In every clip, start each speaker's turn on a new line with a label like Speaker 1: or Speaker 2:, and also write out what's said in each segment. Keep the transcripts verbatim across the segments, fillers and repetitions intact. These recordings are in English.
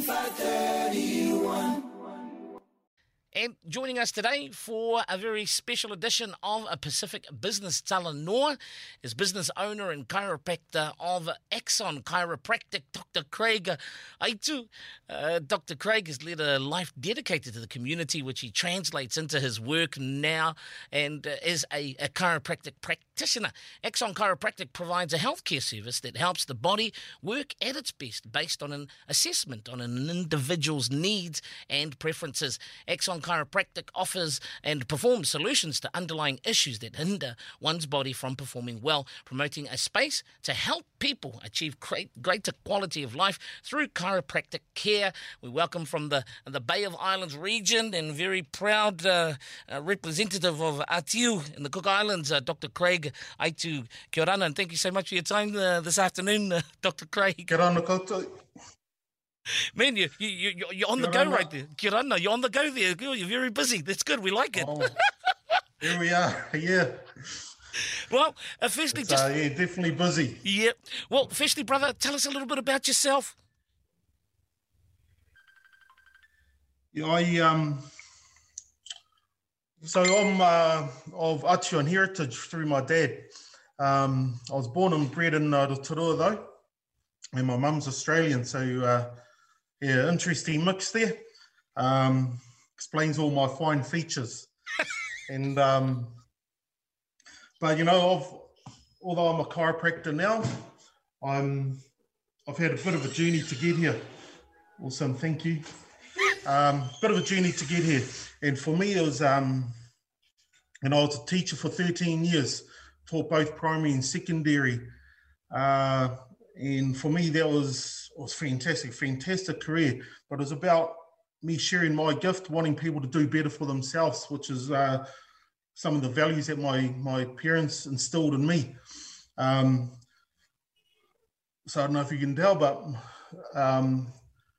Speaker 1: five thirty-one.
Speaker 2: And joining us today for a very special edition of a Pacific Business Talanoa is business owner and chiropractor of Axon Chiropractic, Doctor Craig Aitu. Uh, Doctor Craig has led a life dedicated to the community, which he translates into his work now, and uh, is a, a chiropractic practitioner. Axon Chiropractic provides a healthcare service that helps the body work at its best based on an assessment on an individual's needs and preferences. Axon Chiropractic offers and performs solutions to underlying issues that hinder one's body from performing well, promoting a space to help people achieve great, greater quality of life through chiropractic care. We welcome from the the Bay of Islands region and very proud uh, uh, representative of Atiu in the Cook Islands, uh, Doctor Craig Aitu. Kia ora, and thank you so much for your time uh, this afternoon, uh, Doctor Craig.
Speaker 3: Kia ora koutou.
Speaker 2: Man, you, you, you, you're on the go right there. Kia ora, you're on the go there. You're very busy. That's good. We like it.
Speaker 3: Oh, here we are. Yeah.
Speaker 2: Well, uh, firstly,
Speaker 3: it's,
Speaker 2: just...
Speaker 3: Uh, yeah, definitely busy.
Speaker 2: Yeah. Well, firstly, brother, tell us a little bit about yourself.
Speaker 3: Yeah, I, um... So I'm uh, of Atian heritage through my dad. Um, I was born and bred in uh, Rotorua, though, and my mum's Australian, so... Uh, Yeah, interesting mix there. Um, explains all my fine features. and um, but you know, I've, although I'm a chiropractor now, I'm I've had a bit of a journey to get here. Awesome, thank you. Um, bit of a journey to get here, and for me it was um, and I was a teacher for thirteen years, taught both primary and secondary. Uh, and for me that was was fantastic, fantastic career. But it was about me sharing my gift, wanting people to do better for themselves, which is uh, some of the values that my my parents instilled in me. Um, so I don't know if you can tell, but um,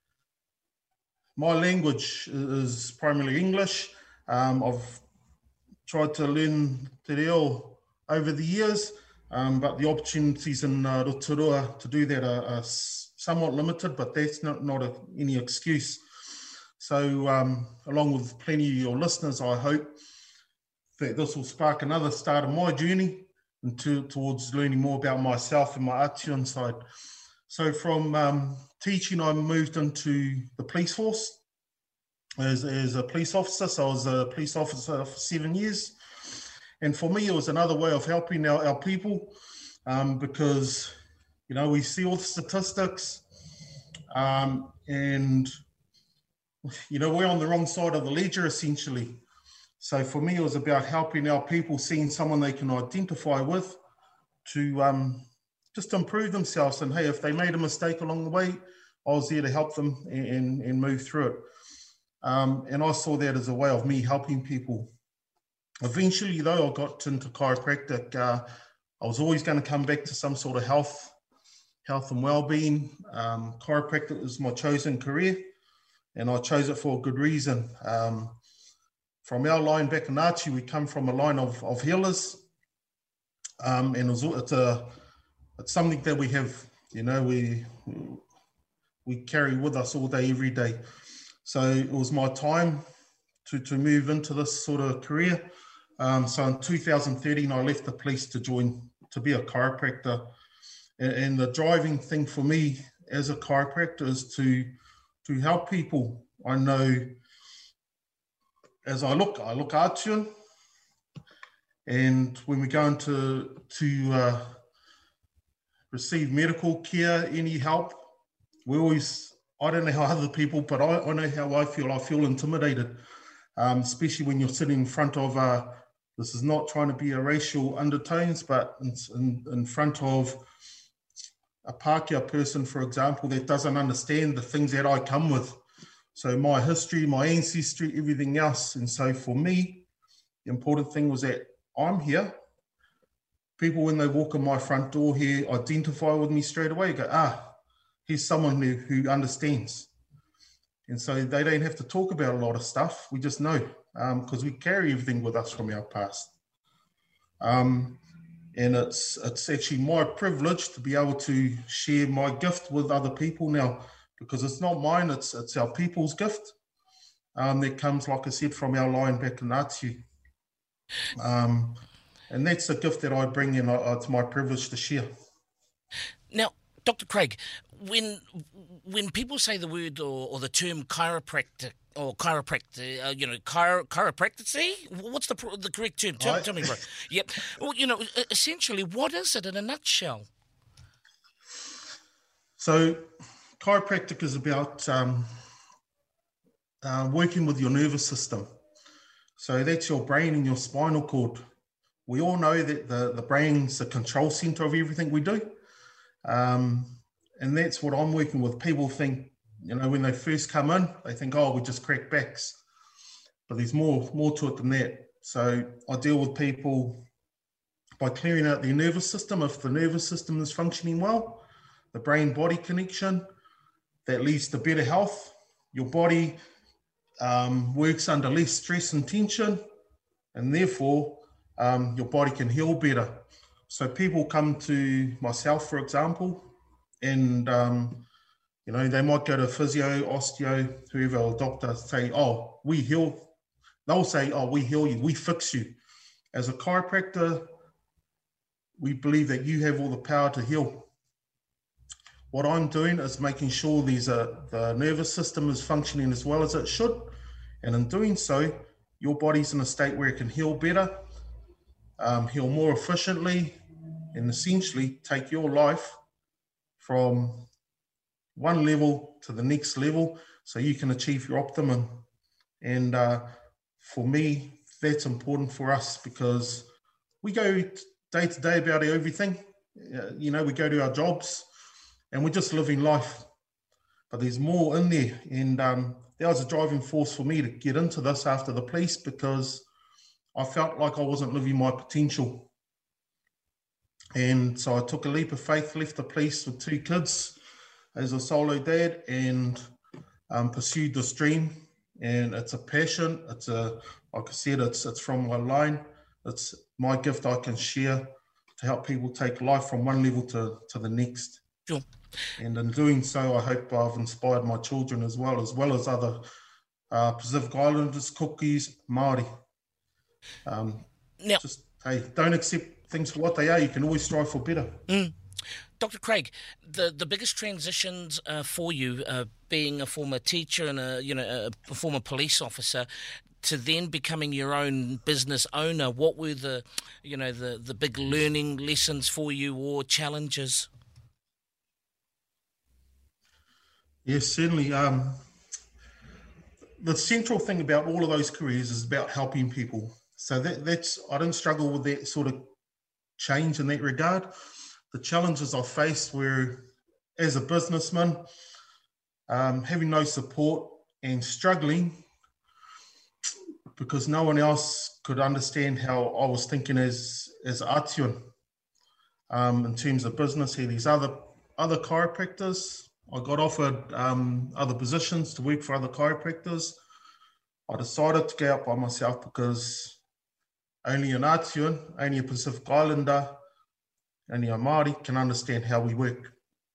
Speaker 3: my language is primarily English. Um, I've tried to learn te reo over the years, um, but the opportunities in uh, Rotorua to do that are, are somewhat limited, but that's not, not a, any excuse. So um, along with plenty of your listeners, I hope that this will spark another start of my journey into, towards learning more about myself and my Atian side. So from um, teaching, I moved into the police force as, as a police officer. So I was a police officer for seven years. And for me, it was another way of helping our, our people um, because, you know, we see all the statistics um, and, you know, we're on the wrong side of the ledger, essentially. So for me, it was about helping our people, seeing someone they can identify with to um, just improve themselves. And, hey, if they made a mistake along the way, I was there to help them and, and move through it. Um, and I saw that as a way of me helping people. Eventually, though, I got into chiropractic. Uh, I was always going to come back to some sort of health health and well-being. Um, chiropractic was my chosen career, and I chose it for a good reason. Um, from our line back in Archie, we come from a line of, of healers, um, and it was, it's, a, it's something that we have, you know, we, we carry with us all day, every day. So it was my time to, to move into this sort of career. Um, so in two thousand thirteen, I left the police to join, to be a chiropractor. And, and the driving thing for me as a chiropractor is to, to help people. I know as I look, I look Atian, and when we go into to uh, receive medical care, any help, we always, I don't know how other people, but I, I know how I feel. I feel intimidated, um, especially when you're sitting in front of uh, this is not trying to be a racial undertones, but in, in, in front of a Pākehā person, for example, that doesn't understand the things that I come with. So my history, my ancestry, everything else. And so for me, the important thing was that I'm here. People, when they walk in my front door here, identify with me straight away, go, ah, here's someone who, who understands. And so they don't have to talk about a lot of stuff. We just know because um, we carry everything with us from our past. Um, and it's it's actually my privilege to be able to share my gift with other people now. because it's not mine, it's it's our people's gift. Um, that comes, like I said, from our line back in Atu. Um, and that's a gift that I bring in. Uh, it's my privilege to share.
Speaker 2: Now, Doctor Craig, when when people say the word or, or the term chiropractic or chiropractic, uh, you know, chiro, chiropractic, what's the the correct term? Tell,
Speaker 3: I,
Speaker 2: tell me, bro. Yep. Well, you know, essentially, what is it in a nutshell?
Speaker 3: So, chiropractic is about um, uh, working with your nervous system. So that's your brain and your spinal cord. We all know that the, the brain's the control center of everything we do. Um, and that's what I'm working with. People think, you know, when they first come in, they think, oh, we just crack backs. But there's more, more to it than that. So I deal with people by clearing out their nervous system. If the nervous system is functioning well, the brain-body connection, that leads to better health. Your body um, works under less stress and tension, and therefore um, your body can heal better. So people come to myself, for example, and um, you know, they might go to physio, osteo, whoever, or doctor, say, oh, we heal. They'll say, oh, we heal you, we fix you. As a chiropractor, we believe that you have all the power to heal. What I'm doing is making sure there's a, the nervous system is functioning as well as it should. And in doing so, your body's in a state where it can heal better, um, heal more efficiently, and essentially take your life from one level to the next level so you can achieve your optimum. And uh, for me, that's important for us because we go day to day about everything. Uh, you know, we go to our jobs, and we're just living life. But there's more in there. And um, that was a driving force for me to get into this after the police because I felt like I wasn't living my potential. And so I took a leap of faith, left the police with two kids as a solo dad, and um, pursued this dream. And it's a passion. It's a, like I said, it's, it's from my line. It's my gift I can share to help people take life from one level to, to the next.
Speaker 2: Sure.
Speaker 3: And in doing so, I hope I've inspired my children as well, as well as other uh, Pacific Islanders, cookies, Māori. Um,
Speaker 2: now,
Speaker 3: just, hey, don't accept things for what they are. You can always strive for better.
Speaker 2: Mm. Doctor Craig, the, the biggest transitions uh, for you, uh, being a former teacher and a you know a former police officer, to then becoming your own business owner, what were the you know the, the big learning lessons for you or challenges?
Speaker 3: Yes, certainly. Um, the central thing about all of those careers is about helping people. So that, that's I didn't struggle with that sort of change in that regard. The challenges I faced were, as a businessman, um, having no support and struggling because no one else could understand how I was thinking as as Atiun um, in terms of business. Here, these other other chiropractors. I got offered um, other positions to work for other chiropractors. I decided to go out by myself because only an Atiun, only a Pacific Islander, only a Māori can understand how we work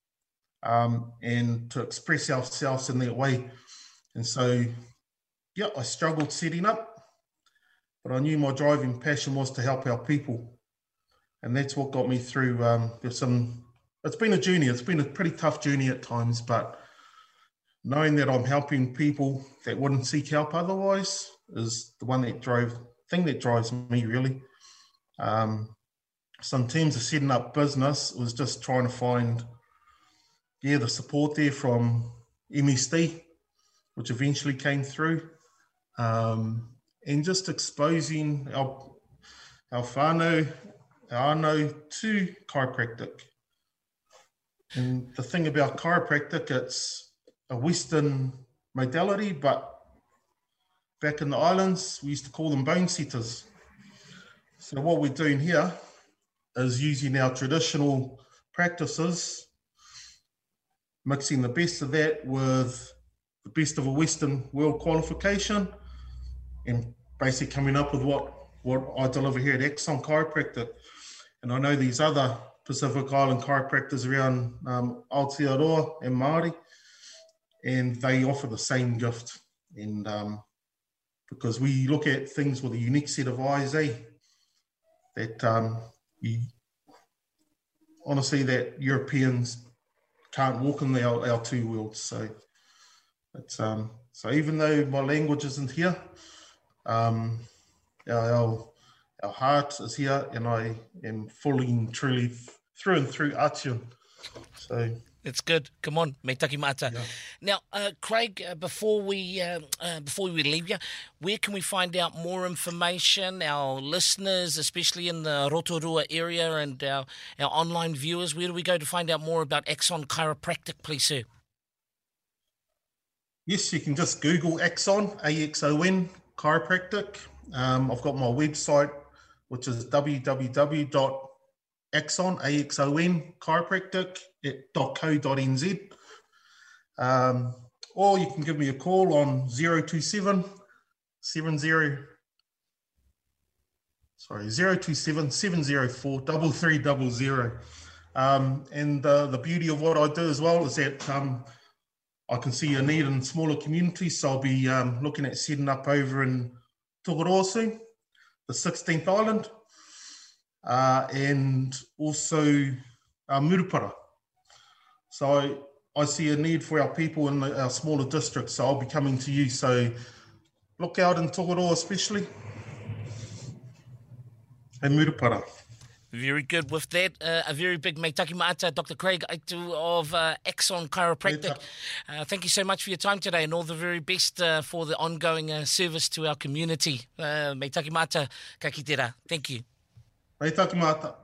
Speaker 3: um, and to express ourselves in that way. And so, yeah, I struggled setting up, but I knew my driving passion was to help our people. And that's what got me through. Um, there's some, it's been a journey. It's been a pretty tough journey at times, but knowing that I'm helping people that wouldn't seek help otherwise is the one that drove, thing that drives me really. Um, so in terms of setting up business, was just trying to find, yeah, the support there from M S D, which eventually came through, um, and just exposing our, our whānau, our anō to chiropractic. And the thing about chiropractic, it's a Western modality, but back in the islands, we used to call them bone setters. So what we're doing here is using our traditional practices, mixing the best of that with the best of a Western world qualification, and basically coming up with what, what I deliver here at Exxon Chiropractic. And I know these other Pacific Island chiropractors around um, Aotearoa and Māori, and they offer the same gift. And um, because we look at things with a unique set of eyes, eh? That um, you, honestly, that Europeans can't walk in our, our two worlds. So it's um, so even though my language isn't here, um, our, our our heart is here, and I am fully and truly through and through Atiun. So
Speaker 2: it's good. Come on, me taki mata.
Speaker 3: Yeah.
Speaker 2: Now, uh, Craig, uh, before we uh, uh, before we leave you, where can we find out more information? Our listeners, especially in the Rotorua area, and our, our online viewers, where do we go to find out more about Axon Chiropractic, please, sir?
Speaker 3: Yes, you can just Google Axon, A X O N, Chiropractic. Um, I've got my website, which is w w w dot axon, A X O N, chiropractic dot co dot n z. Um, or you can give me a call on zero two seven, seven zero, sorry, zero two seven, seven zero four, three three zero zero. Um, and uh, the beauty of what I do as well is that um, I can see a need in smaller communities, so I'll be um, looking at setting up over in Tokoroa soon, the sixteenth island, uh, and also uh, Murupara. So I, I see a need for our people in the, our smaller districts, so I'll be coming to you. So look out in Tokoroa especially, and Murupara.
Speaker 2: Very good. With that, uh, a very big mea taki maata, Doctor Craig Aitu of uh, Axon Chiropractic. Uh, thank you so much for your time today, and all the very best uh, for the ongoing uh, service to our community. Uh, mea taki maata, ka kite rā. Thank you.
Speaker 3: Mea taki maata.